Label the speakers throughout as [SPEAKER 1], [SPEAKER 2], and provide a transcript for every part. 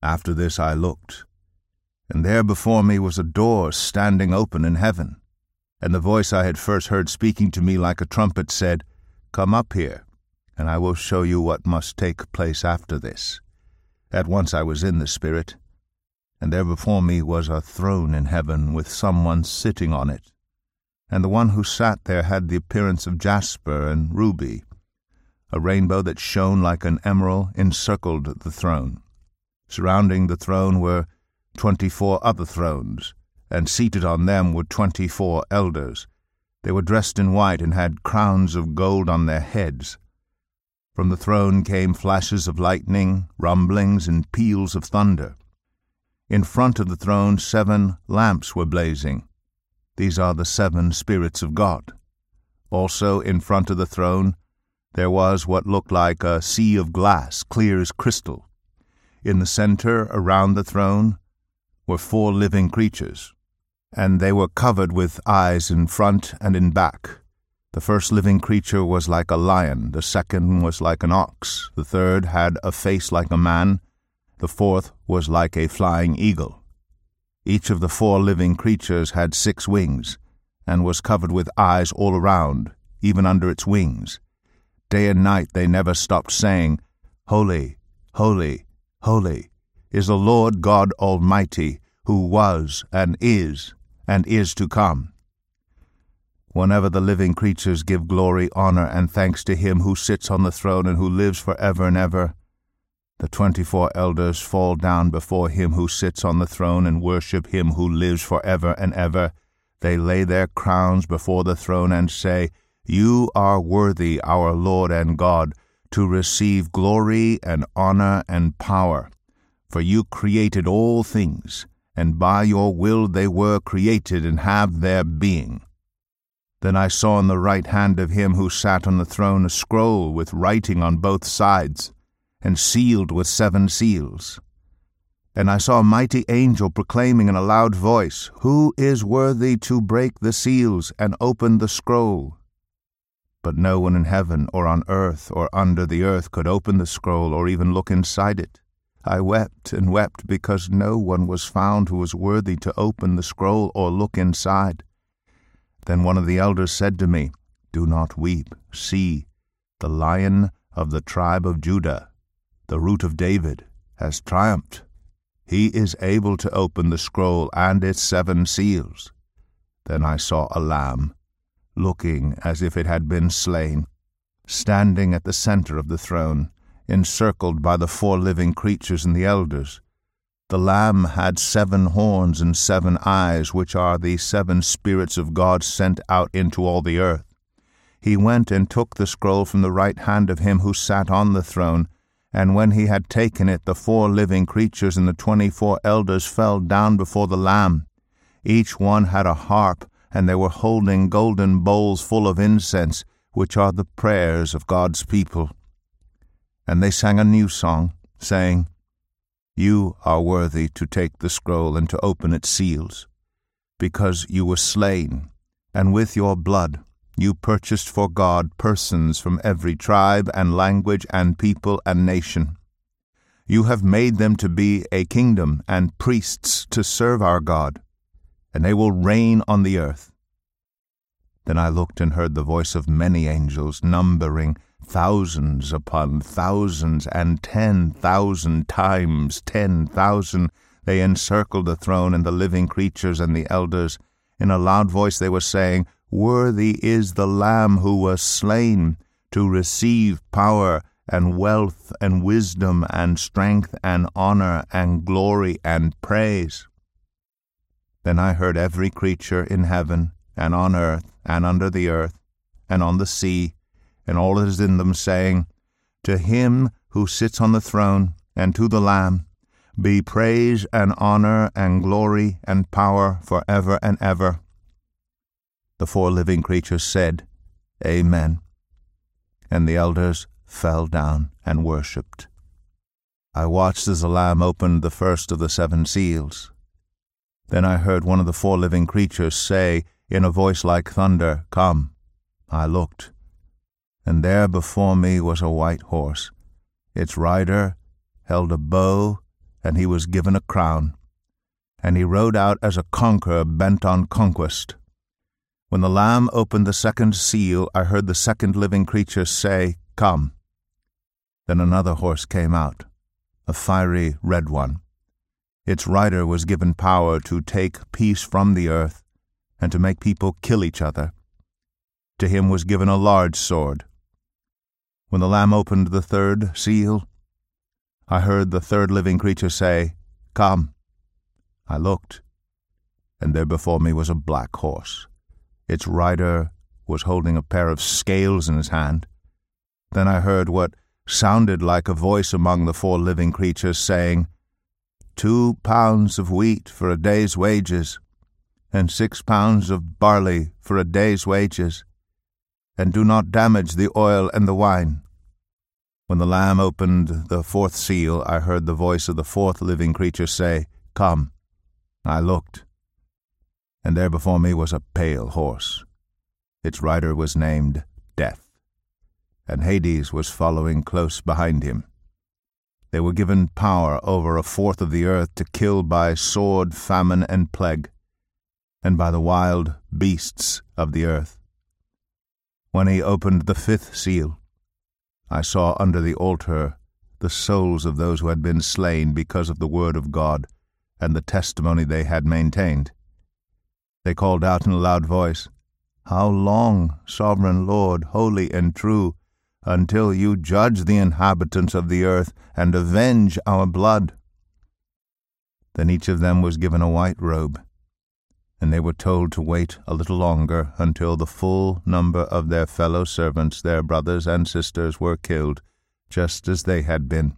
[SPEAKER 1] After this I looked, and there before me was a door standing open in heaven. And the voice I had first heard speaking to me like a trumpet said, "Come up here, and I will show you what must take place after this." At once I was in the Spirit, and there before me was a throne in heaven with someone sitting on it. And the one who sat there had the appearance of jasper and ruby. A rainbow that shone like an emerald encircled the throne. Surrounding the throne were 24 other thrones, and seated on them were 24 elders. They were dressed in white and had crowns of gold on their heads. From the throne came flashes of lightning, rumblings, and peals of thunder. In front of the throne 7 lamps were blazing. These are the 7 spirits of God. Also in front of the throne there was what looked like a sea of glass, clear as crystal. In the center, around the throne, were 4 living creatures, and they were covered with eyes in front and in back. The first living creature was like a lion, the second was like an ox, the third had a face like a man, the fourth was like a flying eagle. Each of the 4 living creatures had 6 wings, and was covered with eyes all around, even under its wings. Day and night they never stopped saying, "Holy, holy, holy is the Lord God Almighty, who was and is to come." Whenever the living creatures give glory, honor, and thanks to him who sits on the throne and who lives forever and ever, the 24 elders fall down before him who sits on the throne and worship him who lives forever and ever. They lay their crowns before the throne and say, "You are worthy, our Lord and God, to receive glory and honor and power. For you created all things, and by your will they were created and have their being." Then I saw in the right hand of him who sat on the throne a scroll with writing on both sides, and sealed with 7 seals. And I saw a mighty angel proclaiming in a loud voice, "Who is worthy to break the seals and open the scroll?" But no one in heaven or on earth or under the earth could open the scroll or even look inside it. I wept and wept because no one was found who was worthy to open the scroll or look inside. Then one of the elders said to me, "Do not weep. See, the Lion of the tribe of Judah, the Root of David, has triumphed. He is able to open the scroll and its 7 seals." Then I saw a lamb, looking as if it had been slain, standing at the center of the throne, encircled by the 4 living creatures and the elders. The Lamb had 7 horns and 7 eyes, which are the 7 spirits of God sent out into all the earth. He went and took the scroll from the right hand of him who sat on the throne, and when he had taken it, the 4 living creatures and the 24 elders fell down before the Lamb. Each one had a harp, and they were holding golden bowls full of incense, which are the prayers of God's people. And they sang a new song, saying, "You are worthy to take the scroll and to open its seals, because you were slain, and with your blood you purchased for God persons from every tribe and language and people and nation. You have made them to be a kingdom and priests to serve our God, and they will reign on the earth." Then I looked and heard the voice of many angels, numbering thousands upon thousands, and 10,000 times 10,000. They encircled the throne and the living creatures and the elders. In a loud voice they were saying, "Worthy is the Lamb who was slain to receive power and wealth and wisdom and strength and honor and glory and praise." Then I heard every creature in heaven and on earth and under the earth and on the sea and all that is in them saying, "To him who sits on the throne and to the Lamb be praise and honor and glory and power forever and ever." The 4 living creatures said, "Amen." And the elders fell down and worshipped. I watched as the Lamb opened the first of the 7 seals. Then I heard one of the 4 living creatures say in a voice like thunder, "Come." I looked, and there before me was a white horse. Its rider held a bow, and he was given a crown, and he rode out as a conqueror bent on conquest. When the Lamb opened the second seal, I heard the second living creature say, "Come." Then another horse came out, a fiery red one. Its rider was given power to take peace from the earth and to make people kill each other. To him was given a large sword. When the Lamb opened the third seal, I heard the third living creature say, "Come." I looked, and there before me was a black horse. Its rider was holding a pair of scales in his hand. Then I heard what sounded like a voice among the four living creatures saying, 2 pounds of wheat for a day's wages, and 6 pounds of barley for a day's wages, and do not damage the oil and the wine. When the Lamb opened the fourth seal, I heard the voice of the fourth living creature say, "Come." I looked, and there before me was a pale horse. Its rider was named Death, and Hades was following close behind him. They were given power over a fourth of the earth to kill by sword, famine, and plague, and by the wild beasts of the earth. When he opened the fifth seal, I saw under the altar the souls of those who had been slain because of the word of God and the testimony they had maintained. They called out in a loud voice, "How long, sovereign Lord, holy and true, until you judge the inhabitants of the earth and avenge our blood?" Then each of them was given a white robe, and they were told to wait a little longer until the full number of their fellow servants, their brothers and sisters, were killed, just as they had been.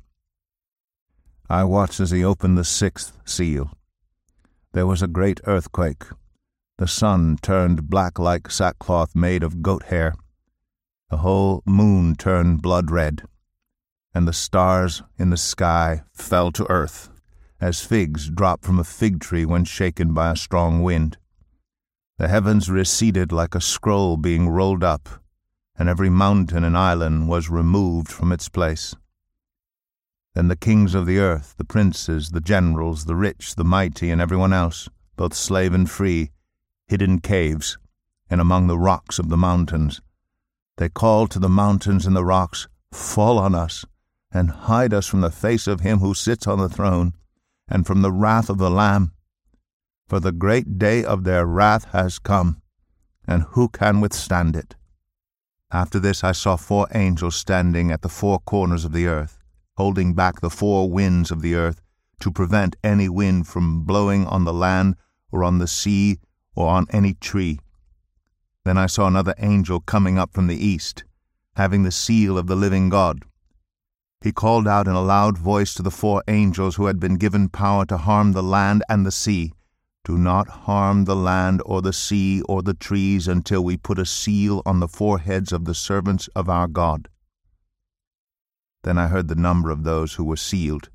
[SPEAKER 1] I watched as he opened the sixth seal. There was a great earthquake. The sun turned black like sackcloth made of goat hair. The whole moon turned blood red, and the stars in the sky fell to earth, as figs drop from a fig tree when shaken by a strong wind. The heavens receded like a scroll being rolled up, and every mountain and island was removed from its place. Then the kings of the earth, the princes, the generals, the rich, the mighty, and everyone else, both slave and free, hid in caves and among the rocks of the mountains. They called to the mountains and the rocks, "Fall on us, and hide us from the face of him who sits on the throne, and from the wrath of the Lamb. For the great day of their wrath has come, and who can withstand it?" After this I saw 4 angels standing at the 4 corners of the earth, holding back the 4 winds of the earth, to prevent any wind from blowing on the land or on the sea or on any tree. Then I saw another angel coming up from the east, having the seal of the living God. He called out in a loud voice to the 4 angels who had been given power to harm the land and the sea, "Do not harm the land or the sea or the trees until we put a seal on the foreheads of the servants of our God." Then I heard the number of those who were sealed,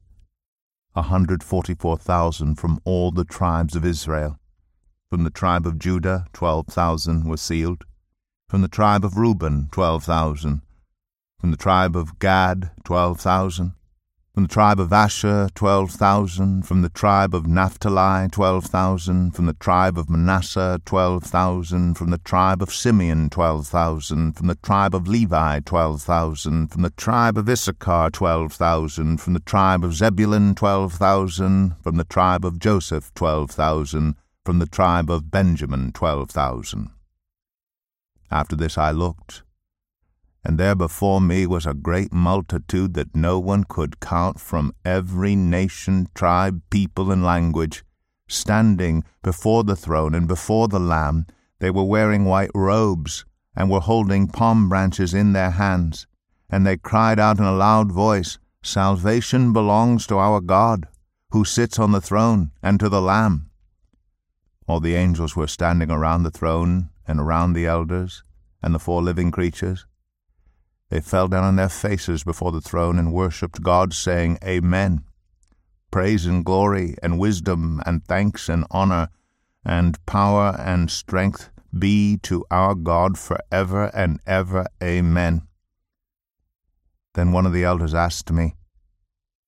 [SPEAKER 1] 144,000 from all the tribes of Israel. From the tribe of Judah, 12,000 were sealed. From the tribe of Reuben, 12,000. From the tribe of Gad, 12,000. From the tribe of Asher, 12,000. From the tribe of Naphtali, 12,000. From the tribe of Manasseh, 12,000. From the tribe of Simeon, 12,000. From the tribe of Levi, 12,000. From the tribe of Issachar, 12,000. From the tribe of Zebulun, 12,000. From the tribe of Joseph, 12,000. From the tribe of Benjamin, 12,000. After this I looked, and there before me was a great multitude that no one could count, from every nation, tribe, people, and language, standing before the throne and before the Lamb. They were wearing white robes, and were holding palm branches in their hands. And they cried out in a loud voice, "Salvation belongs to our God, who sits on the throne, and to the Lamb." All the angels were standing around the throne and around the elders and the 4 living creatures. They fell down on their faces before the throne and worshipped God, saying, "Amen. Praise and glory and wisdom and thanks and honor and power and strength be to our God forever and ever. Amen." Then one of the elders asked me,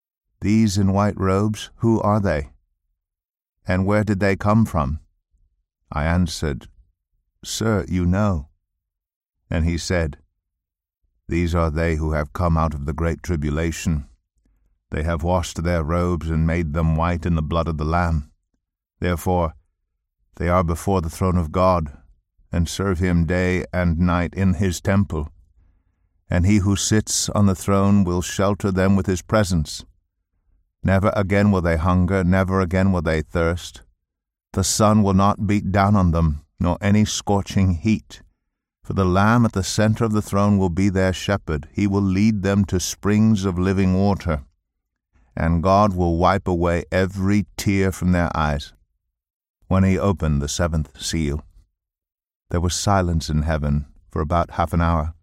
[SPEAKER 1] These in white robes, who are they? And where did they come from? I answered, Sir, you know. And he said, These are they who have come out of the great tribulation. They have washed their robes and made them white in the blood of the Lamb. Therefore, they are before the throne of God, and serve him day and night in his temple. And he who sits on the throne will shelter them with his presence. Never again will they hunger, never again will they thirst. The sun will not beat down on them, nor any scorching heat. For the Lamb at the center of the throne will be their shepherd. He will lead them to springs of living water, and God will wipe away every tear from their eyes. When he opened the seventh seal, there was silence in heaven for about half an hour.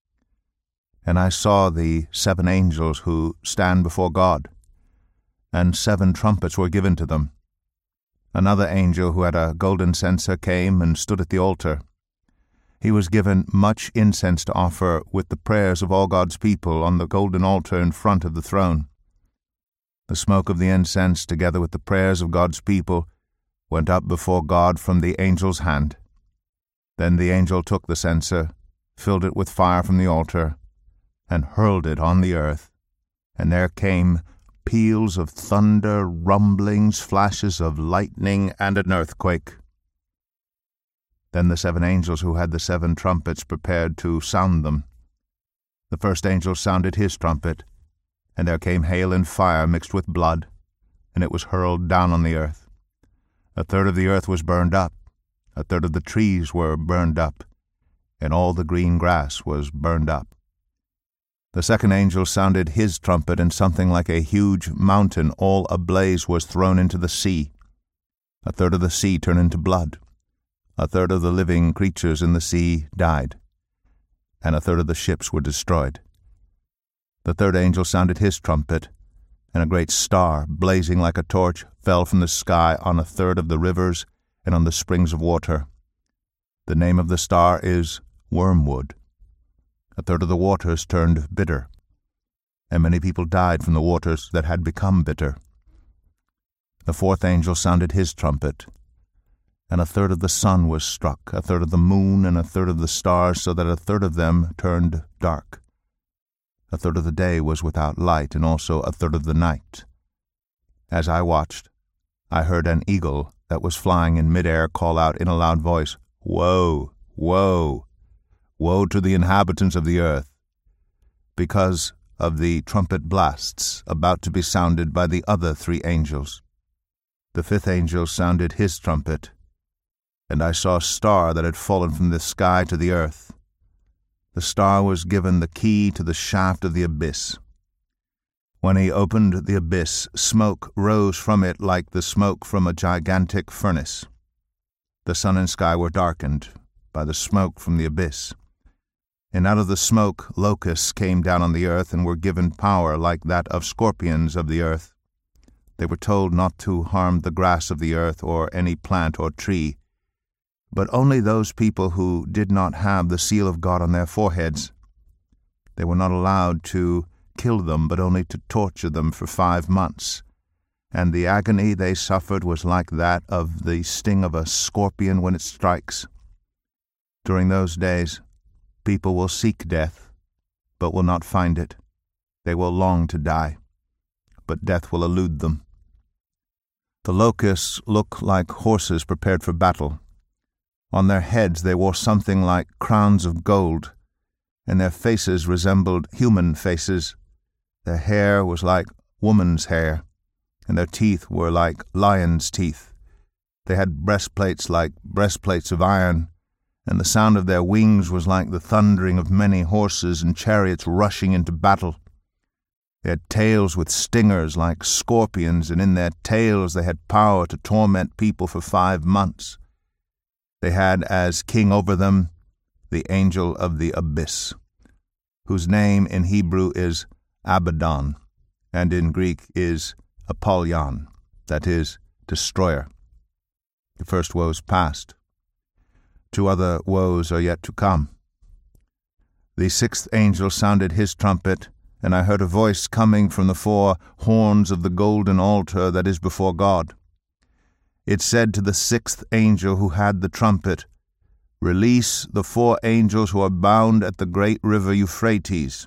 [SPEAKER 1] And I saw the 7 angels who stand before God, and 7 trumpets were given to them. Another angel who had a golden censer came and stood at the altar. He was given much incense to offer with the prayers of all God's people on the golden altar in front of the throne. The smoke of the incense, together with the prayers of God's people, went up before God from the angel's hand. Then the angel took the censer, filled it with fire from the altar, and hurled it on the earth. And there came peals of thunder, rumblings, flashes of lightning, and an earthquake. Then the 7 angels who had the 7 trumpets prepared to sound them. The first angel sounded his trumpet, and there came hail and fire mixed with blood, and it was hurled down on the earth. A third of the earth was burned up, a third of the trees were burned up, and all the green grass was burned up. The second angel sounded his trumpet, and something like a huge mountain all ablaze was thrown into the sea. A third of the sea turned into blood. A third of the living creatures in the sea died, and a third of the ships were destroyed. The third angel sounded his trumpet, and a great star, blazing like a torch, fell from the sky on a third of the rivers and on the springs of water. The name of the star is Wormwood. A third of the waters turned bitter, and many people died from the waters that had become bitter. The fourth angel sounded his trumpet, and a third of the sun was struck, a third of the moon, and a third of the stars, so that a third of them turned dark. A third of the day was without light, and also a third of the night. As I watched, I heard an eagle that was flying in mid-air call out in a loud voice, Woe! Woe! Woe to the inhabitants of the earth, because of the trumpet blasts about to be sounded by the other 3 angels. The 5th angel sounded his trumpet, and I saw a star that had fallen from the sky to the earth. The star was given the key to the shaft of the abyss. When he opened the abyss, smoke rose from it like the smoke from a gigantic furnace. The sun and sky were darkened by the smoke from the abyss. And out of the smoke locusts came down on the earth and were given power like that of scorpions of the earth. They were told not to harm the grass of the earth or any plant or tree, but only those people who did not have the seal of God on their foreheads. They were not allowed to kill them, but only to torture them for 5 months. And the agony they suffered was like that of the sting of a scorpion when it strikes. During those days, people will seek death, but will not find it. They will long to die, but death will elude them. The locusts look like horses prepared for battle. On their heads they wore something like crowns of gold, and their faces resembled human faces. Their hair was like woman's hair, and their teeth were like lions' teeth. They had breastplates like breastplates of iron, and the sound of their wings was like the thundering of many horses and chariots rushing into battle. They had tails with stingers like scorpions, and in their tails they had power to torment people for 5 months. They had as king over them the angel of the abyss, whose name in Hebrew is Abaddon, and in Greek is Apollyon, that is, destroyer. The first woes passed. 2 other woes are yet to come. The 6th angel sounded his trumpet, and I heard a voice coming from the 4 horns of the golden altar that is before God. It said to the 6th angel who had the trumpet, "Release the 4 angels who are bound at the great river Euphrates."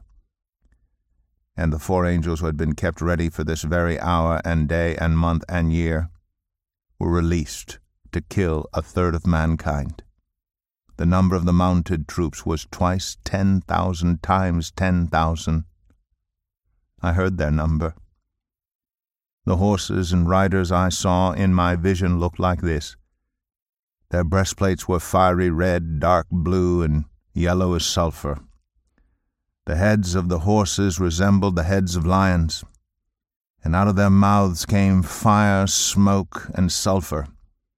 [SPEAKER 1] And the 4 angels who had been kept ready for this very hour and day and month and year were released to kill 1/3 of mankind. The number of the mounted troops was twice 10,000 times 10,000. I heard their number. The horses and riders I saw in my vision looked like this. Their breastplates were fiery red, dark blue, and yellow as sulfur. The heads of the horses resembled the heads of lions, and out of their mouths came fire, smoke, and sulfur.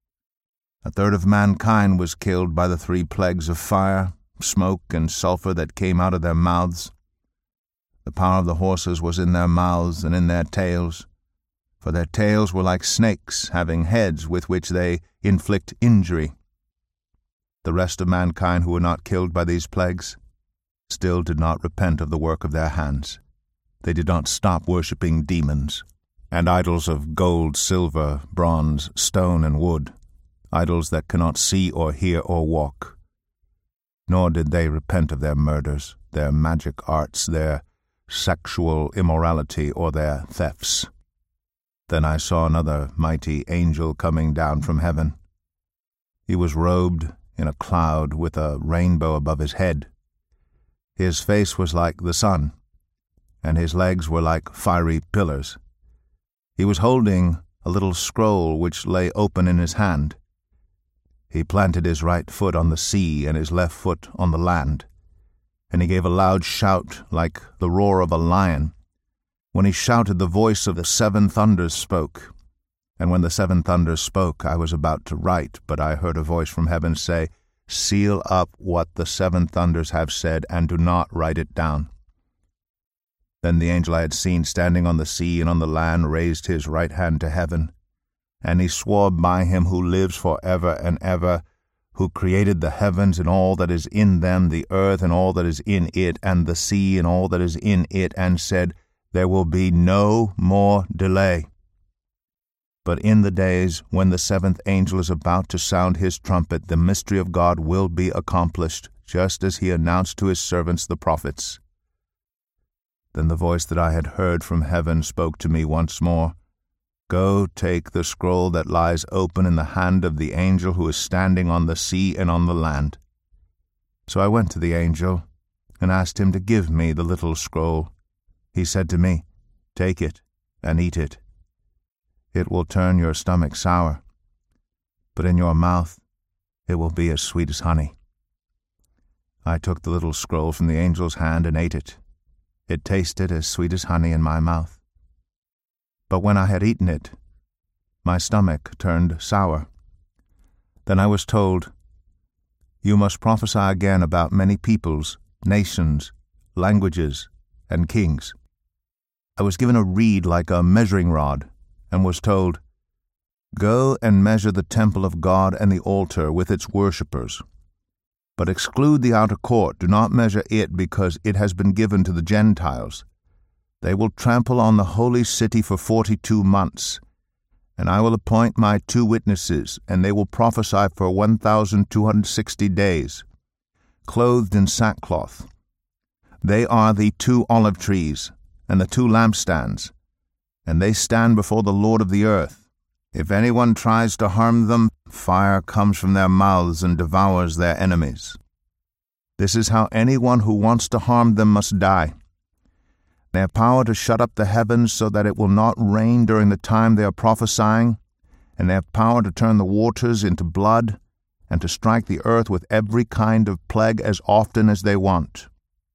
[SPEAKER 1] 1/3 of mankind was killed by the 3 plagues of fire, smoke, and sulfur that came out of their mouths. The power of the horses was in their mouths and in their tails, for their tails were like snakes, having heads with which they inflict injury. The rest of mankind who were not killed by these plagues still did not repent of the work of their hands. They did not stop worshipping demons and idols of gold, silver, bronze, stone, and wood, idols that cannot see or hear or walk. Nor did they repent of their murders, their magic arts, their sexual immorality, or their thefts. Then I saw another mighty angel coming down from heaven. He was robed in a cloud with a rainbow above his head. His face was like the sun, and his legs were like fiery pillars. He was holding a little scroll which lay open in his hand. He planted his right foot on the sea and his left foot on the land, and he gave a loud shout like the roar of a lion. When he shouted, the voice of the 7 thunders spoke. And when the 7 thunders spoke, I was about to write, but I heard a voice from heaven say, "Seal up what the 7 thunders have said, and do not write it down." Then the angel I had seen standing on the sea and on the land raised his right hand to heaven, and he swore by him who lives for ever and ever, who created the heavens and all that is in them, the earth and all that is in it, and the sea and all that is in it, and said, "There will be no more delay." But in the days when the 7th angel is about to sound his trumpet, the mystery of God will be accomplished, just as he announced to his servants the prophets. Then the voice that I had heard from heaven spoke to me once more, "Go, take the scroll that lies open in the hand of the angel who is standing on the sea and on the land." So I went to the angel and asked him to give me the little scroll. He said to me, "Take it and eat it. It will turn your stomach sour, but in your mouth it will be as sweet as honey." I took the little scroll from the angel's hand and ate it. It tasted as sweet as honey in my mouth. But when I had eaten it, my stomach turned sour. Then I was told, "You must prophesy again about many peoples, nations, languages, and kings." I was given a reed like a measuring rod, and was told, "Go and measure the temple of God and the altar with its worshippers. But exclude the outer court, do not measure it, because it has been given to the Gentiles. They will trample on the holy city for 42 months, and I will appoint my 2 witnesses, and they will prophesy for 1,260 days, clothed in sackcloth. They are the 2 olive trees and the 2 lampstands, and they stand before the Lord of the earth. If anyone tries to harm them, fire comes from their mouths and devours their enemies. This is how anyone who wants to harm them must die. They have power to shut up the heavens so that it will not rain during the time they are prophesying, and they have power to turn the waters into blood, and to strike the earth with every kind of plague as often as they want.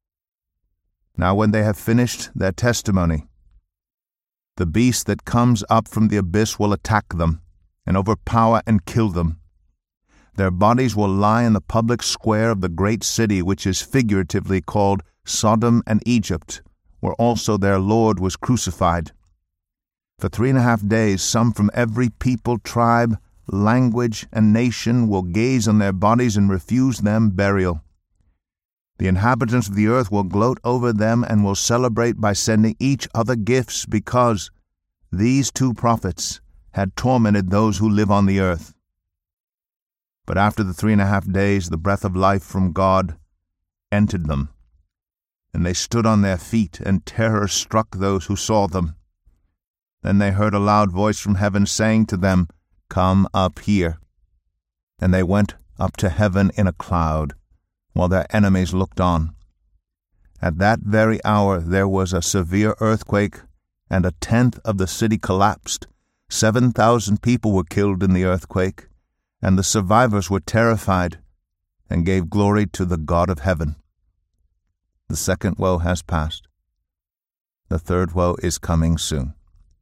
[SPEAKER 1] Now when they have finished their testimony, the beast that comes up from the abyss will attack them, and overpower and kill them. Their bodies will lie in the public square of the great city, which is figuratively called Sodom and Egypt, where also their Lord was crucified. For 3.5 days some from every people, tribe, language, and nation will gaze on their bodies and refuse them burial. The inhabitants of the earth will gloat over them and will celebrate by sending each other gifts, because these two prophets had tormented those who live on the earth. But after the 3.5 days, the breath of life from God entered them, and they stood on their feet, and terror struck those who saw them. Then they heard a loud voice from heaven saying to them, "Come up here." And they went up to heaven in a cloud, while their enemies looked on. At that very hour there was a severe earthquake, and 1/10 of the city collapsed. 7,000 people were killed in the earthquake, and the survivors were terrified and gave glory to the God of heaven. The second woe has passed. The third woe is coming soon.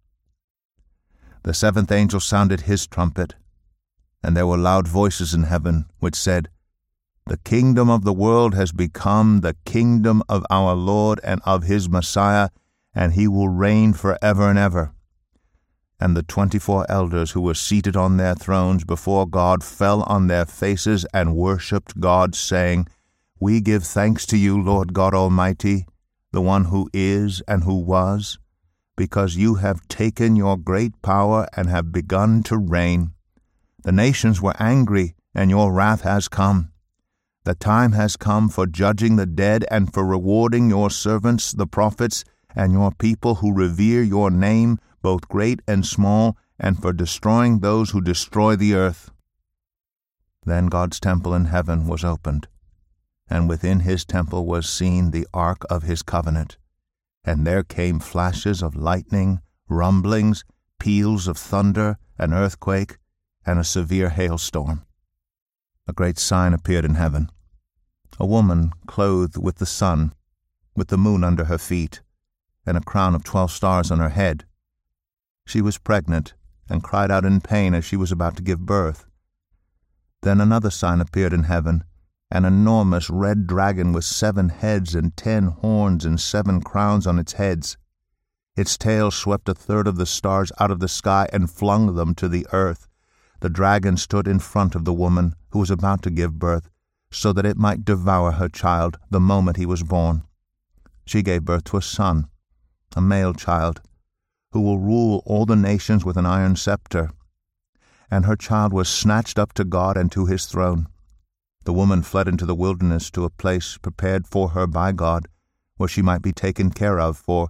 [SPEAKER 1] The 7th angel sounded his trumpet, and there were loud voices in heaven which said, "The kingdom of the world has become the kingdom of our Lord and of his Messiah, and he will reign forever and ever." And the 24 elders who were seated on their thrones before God fell on their faces and worshipped God, saying, "We give thanks to you, Lord God Almighty, the one who is and who was, because you have taken your great power and have begun to reign. The nations were angry, and your wrath has come. The time has come for judging the dead and for rewarding your servants, the prophets, and your people who revere your name, both great and small, and for destroying those who destroy the earth." Then God's temple in heaven was opened, and within his temple was seen the ark of his covenant. And there came flashes of lightning, rumblings, peals of thunder, an earthquake, and a severe hailstorm. A great sign appeared in heaven: a woman clothed with the sun, with the moon under her feet, and a crown of 12 stars on her head. She was pregnant, and cried out in pain as she was about to give birth. Then another sign appeared in heaven: an enormous red dragon with 7 heads and 10 horns and 7 crowns on its heads. Its tail swept 1/3 of the stars out of the sky and flung them to the earth. The dragon stood in front of the woman who was about to give birth, so that it might devour her child the moment he was born. She gave birth to a son, a male child, who will rule all the nations with an iron scepter. And her child was snatched up to God and to his throne. The woman fled into the wilderness to a place prepared for her by God, where she might be taken care of for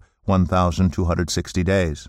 [SPEAKER 1] 1,260 days.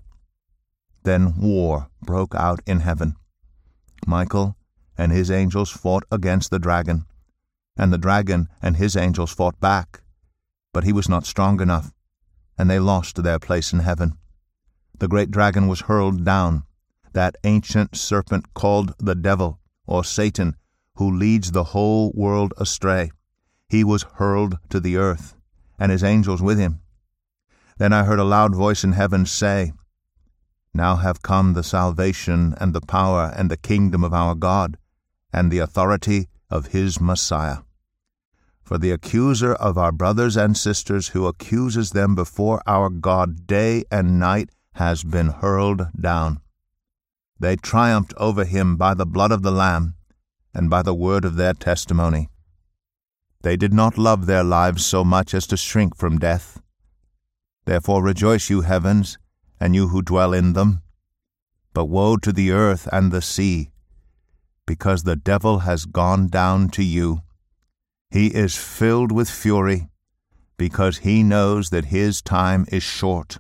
[SPEAKER 1] Then war broke out in heaven. Michael and his angels fought against the dragon, and the dragon and his angels fought back. But he was not strong enough, and they lost their place in heaven. The great dragon was hurled down, that ancient serpent called the devil, or Satan, who leads the whole world astray. He was hurled to the earth, and his angels with him. Then I heard a loud voice in heaven say, "Now have come the salvation and the power and the kingdom of our God, and the authority of his Messiah. For the accuser of our brothers and sisters, who accuses them before our God day and night, has been hurled down. They triumphed over him by the blood of the Lamb and by the word of their testimony. They did not love their lives so much as to shrink from death. Therefore rejoice, you heavens, and you who dwell in them. But woe to the earth and the sea, because the devil has gone down to you. He is filled with fury, because he knows that his time is short."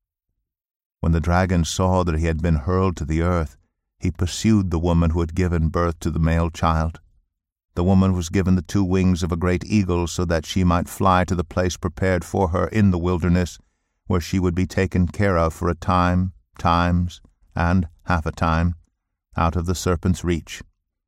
[SPEAKER 1] When the dragon saw that he had been hurled to the earth, he pursued the woman who had given birth to the male child. The woman was given the 2 wings of a great eagle, so that she might fly to the place prepared for her in the wilderness, where she would be taken care of for a time, times, and half a time, out of the serpent's reach.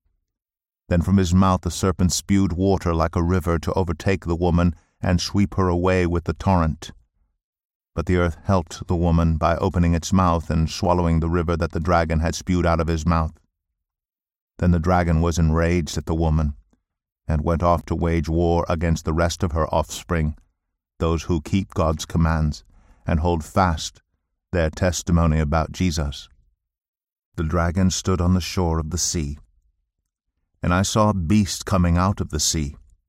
[SPEAKER 1] Then from his mouth the serpent spewed water like a river to overtake the woman and sweep her away with the torrent. But the earth helped the woman by opening its mouth and swallowing the river that the dragon had spewed out of his mouth. Then the dragon was enraged at the woman, and went off to wage war against the rest of her offspring, those who keep God's commands and hold fast their testimony about Jesus. The dragon stood on the shore of the sea, and I saw a beast coming out of the sea.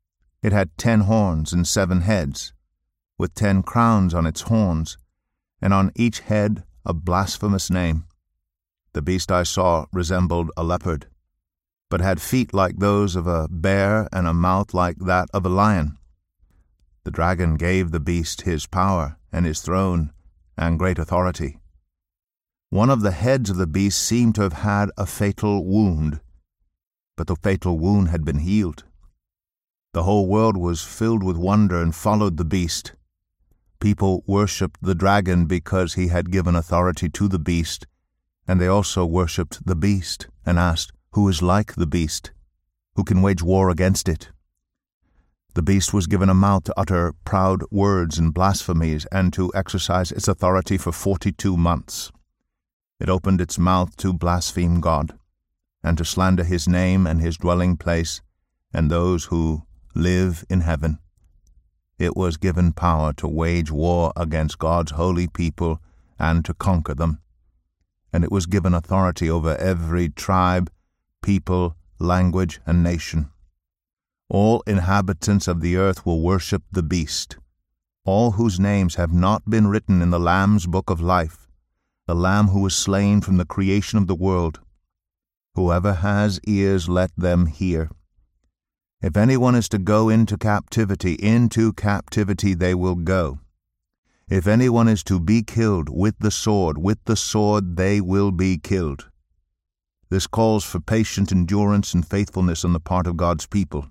[SPEAKER 1] It had 10 horns and 7 heads, with 10 crowns on its horns, and on each head a blasphemous name. The beast I saw resembled a leopard, but had feet like those of a bear and a mouth like that of a lion. The dragon gave the beast his power and his throne and great authority. One of the heads of the beast seemed to have had a fatal wound, but the fatal wound had been healed. The whole world was filled with wonder and followed the beast. People worshipped the dragon because he had given authority to the beast, and they also worshipped the beast and asked, "Who is like the beast? Who can wage war against it?" The beast was given a mouth to utter proud words and blasphemies and to exercise its authority for 42 months. It opened its mouth to blaspheme God and to slander his name and his dwelling place and those who live in heaven. It was given power to wage war against God's holy people and to conquer them. And it was given authority over every tribe, people, language, and nation. All inhabitants of the earth will worship the beast, all whose names have not been written in the Lamb's book of life, the Lamb who was slain from the creation of the world. Whoever has ears, let them hear. If anyone is to go into captivity they will go. If anyone is to be killed with the sword they will be killed. This calls for patient endurance and faithfulness on the part of God's people.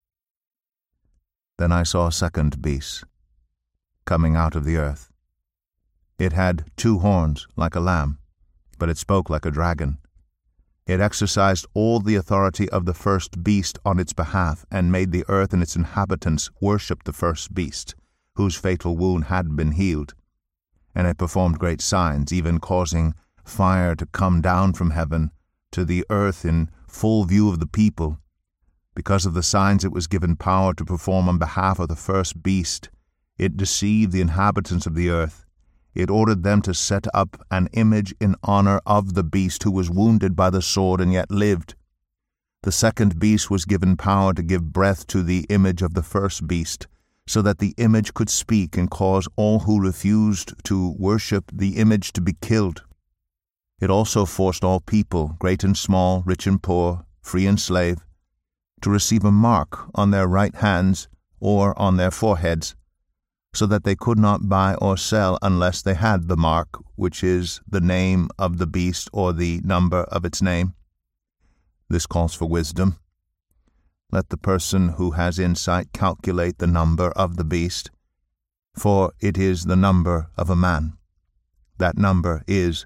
[SPEAKER 1] Then I saw a second beast, coming out of the earth. It had 2 horns like a lamb, but it spoke like a dragon. It exercised all the authority of the first beast on its behalf, and made the earth and its inhabitants worship the first beast, whose fatal wound had been healed. And it performed great signs, even causing fire to come down from heaven to the earth in full view of the people. Because of the signs it was given power to perform on behalf of the first beast, it deceived the inhabitants of the earth. It ordered them to set up an image in honor of the beast who was wounded by the sword and yet lived. The second beast was given power to give breath to the image of the first beast, so that the image could speak and cause all who refused to worship the image to be killed. It also forced all people, great and small, rich and poor, free and slave, to receive a mark on their right hands or on their foreheads, so that they could not buy or sell unless they had the mark, which is the name of the beast or the number of its name. This calls for wisdom. Let the person who has insight calculate the number of the beast, for it is the number of a man. That number is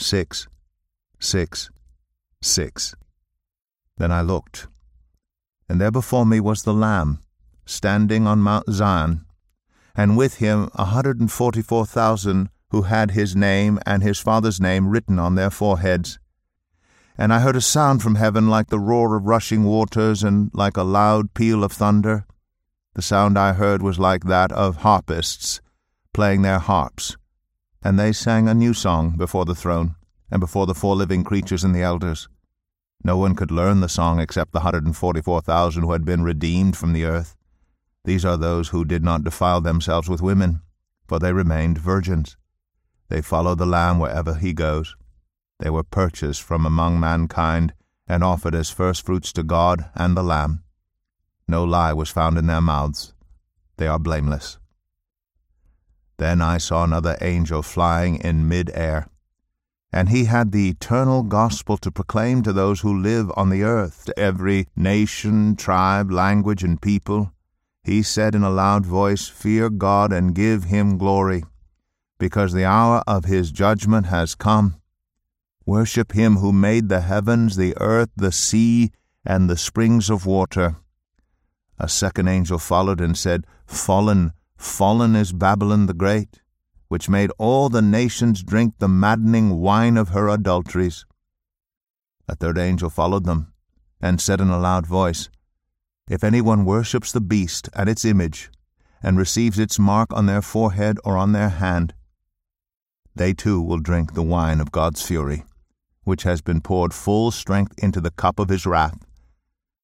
[SPEAKER 1] 666. Then I looked, and there before me was the Lamb, standing on Mount Zion, and with him 144,000 who had his name and his Father's name written on their foreheads. And I heard a sound from heaven like the roar of rushing waters and like a loud peal of thunder. The sound I heard was like that of harpists playing their harps, and they sang a new song before the throne and before the 4 living creatures and the elders. No one could learn the song except the 144,000 who had been redeemed from the earth. These are those who did not defile themselves with women, for they remained virgins. They follow the Lamb wherever he goes. They were purchased from among mankind and offered as firstfruits to God and the Lamb. No lie was found in their mouths. They are blameless. Then I saw another angel flying in mid-air, and he had the eternal gospel to proclaim to those who live on the earth, to every nation, tribe, language, and people. He said in a loud voice, "Fear God and give him glory, because the hour of his judgment has come. Worship him who made the heavens, the earth, the sea, and the springs of water." A second angel followed and said, "Fallen, fallen is Babylon the Great, which made all the nations drink the maddening wine of her adulteries." A third angel followed them and said in a loud voice, "If anyone worships the beast and its image, and receives its mark on their forehead or on their hand, they too will drink the wine of God's fury, which has been poured full strength into the cup of his wrath.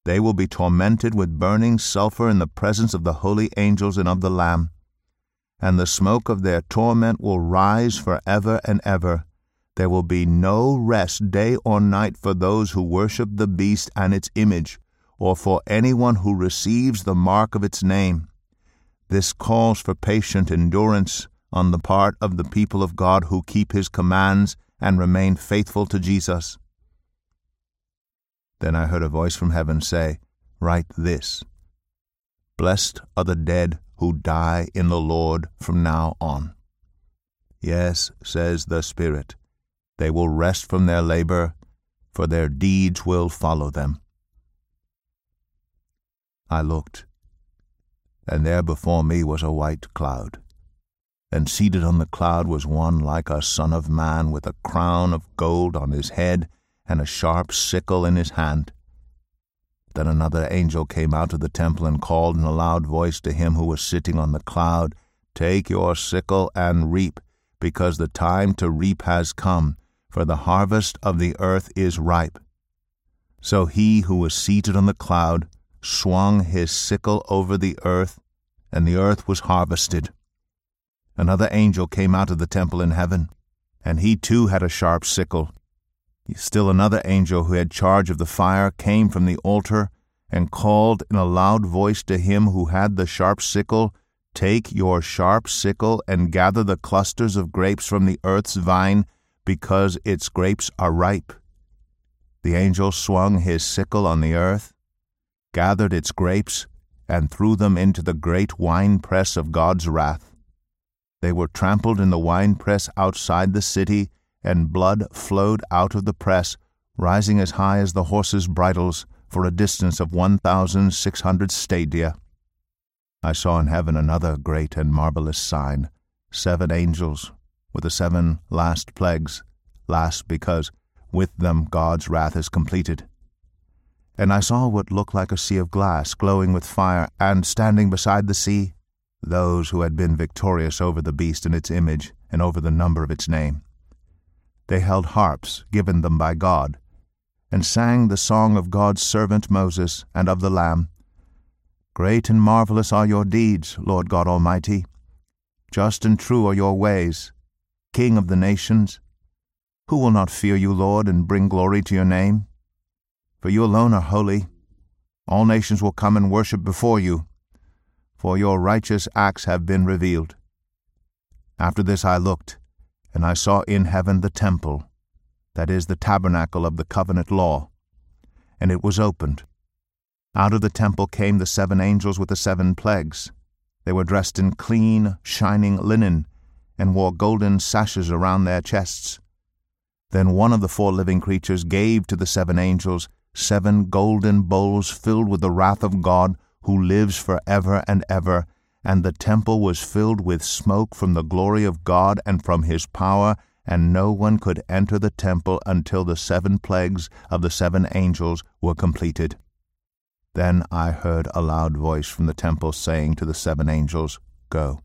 [SPEAKER 1] They will be tormented with burning sulfur in the presence of the holy angels and of the Lamb. And the smoke of their torment will rise forever and ever. There will be no rest day or night for those who worship the beast and its image, or for anyone who receives the mark of its name. This calls for patient endurance on the part of the people of God who keep His commands and remain faithful to Jesus. Then I heard a voice from heaven say, "Write this: Blessed are the dead who die in the Lord from now on." Yes, says the Spirit, they will rest from their labor, for their deeds will follow them. I looked, and there before me was a white cloud, and seated on the cloud was one like a son of man, with a crown of gold on his head and a sharp sickle in his hand. Then another angel came out of the temple and called in a loud voice to him who was sitting on the cloud, "Take your sickle and reap, because the time to reap has come, for the harvest of the earth is ripe." So he who was seated on the cloud swung his sickle over the earth, and the earth was harvested. Another angel came out of the temple in heaven, and he too had a sharp sickle. Still another angel who had charge of the fire came from the altar and called in a loud voice to him who had the sharp sickle, "Take your sharp sickle and gather the clusters of grapes from the earth's vine, because its grapes are ripe." The angel swung his sickle on the earth, gathered its grapes, and threw them into the great winepress of God's wrath. They were trampled in the winepress outside the city, and blood flowed out of the press, rising as high as the horses' bridles, for a distance of 1,600 stadia. I saw in heaven another great and marvelous sign, 7 angels, with the 7 last plagues, last because with them God's wrath is completed. And I saw what looked like a sea of glass, glowing with fire, and standing beside the sea, those who had been victorious over the beast and its image, and over the number of its name. They held harps given them by God, and sang the song of God's servant Moses and of the Lamb. "Great and marvelous are your deeds, Lord God Almighty. Just and true are your ways, King of the nations. Who will not fear you, Lord, and bring glory to your name? For you alone are holy. All nations will come and worship before you, for your righteous acts have been revealed." After this I looked, and I saw in heaven the temple, that is, the tabernacle of the covenant law, and it was opened. Out of the temple came the 7 angels with the 7 plagues. They were dressed in clean, shining linen, and wore golden sashes around their chests. Then one of the 4 living creatures gave to the 7 angels 7 golden bowls filled with the wrath of God, who lives forever and ever, and the temple was filled with smoke from the glory of God and from His power, and no one could enter the temple until the 7 plagues of the 7 angels were completed. Then I heard a loud voice from the temple saying to the 7 angels, "Go,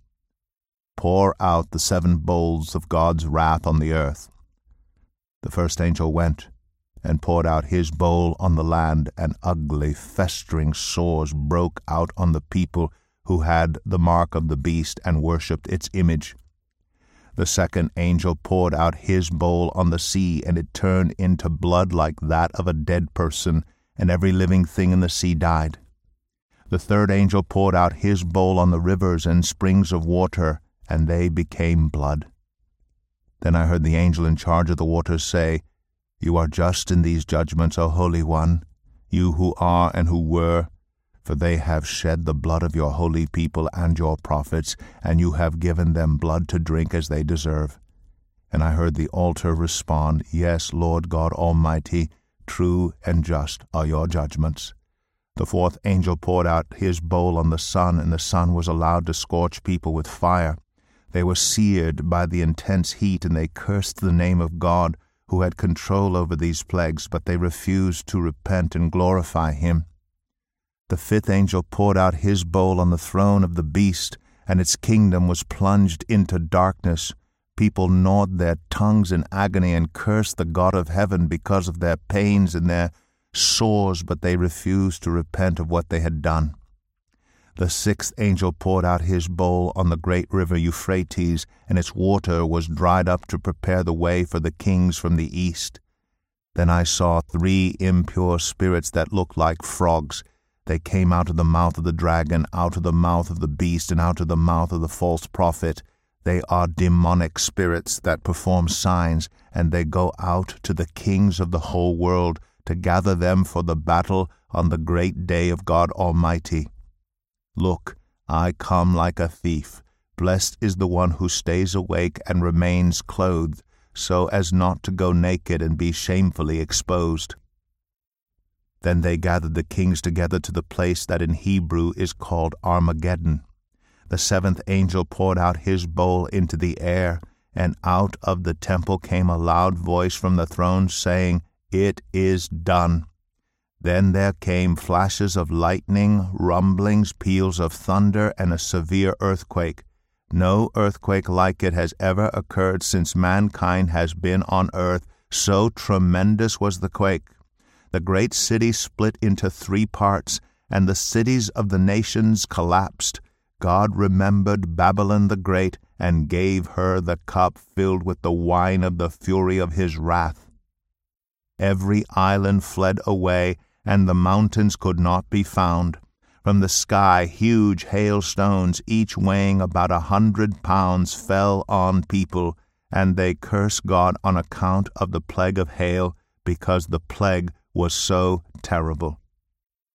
[SPEAKER 1] pour out the 7 bowls of God's wrath on the earth." The first angel went and poured out his bowl on the land, and ugly, festering sores broke out on the people who had the mark of the beast and worshipped its image. The second angel poured out his bowl on the sea, and it turned into blood like that of a dead person, and every living thing in the sea died. The third angel poured out his bowl on the rivers and springs of water, and they became blood. Then I heard the angel in charge of the waters say, "You are just in these judgments, O Holy One, you who are and who were, for they have shed the blood of your holy people and your prophets, and you have given them blood to drink as they deserve." And I heard the altar respond, "Yes, Lord God Almighty, true and just are your judgments." The fourth angel poured out his bowl on the sun, and the sun was allowed to scorch people with fire. They were seared by the intense heat, and they cursed the name of God, who had control over these plagues, but they refused to repent and glorify Him. The fifth angel poured out his bowl on the throne of the beast, and its kingdom was plunged into darkness. People gnawed their tongues in agony and cursed the God of heaven because of their pains and their sores, but they refused to repent of what they had done. The sixth angel poured out his bowl on the great river Euphrates, and its water was dried up to prepare the way for the kings from the east. Then I saw 3 impure spirits that looked like frogs. They came out of the mouth of the dragon, out of the mouth of the beast, and out of the mouth of the false prophet. They are demonic spirits that perform signs, and they go out to the kings of the whole world to gather them for the battle on the great day of God Almighty. Look, I come like a thief. Blessed is the one who stays awake and remains clothed, so as not to go naked and be shamefully exposed. Then they gathered the kings together to the place that in Hebrew is called Armageddon. The 7th angel poured out his bowl into the air, and out of the temple came a loud voice from the throne saying, "It is done." Then there came flashes of lightning, rumblings, peals of thunder, and a severe earthquake. No earthquake like it has ever occurred since mankind has been on earth. So tremendous was the quake. The great city split into 3 parts, and the cities of the nations collapsed. God remembered Babylon the Great and gave her the cup filled with the wine of the fury of his wrath. Every island fled away, and the mountains could not be found. From the sky huge hailstones, each weighing about 100 pounds, fell on people, and they cursed God on account of the plague of hail, because the plague was so terrible.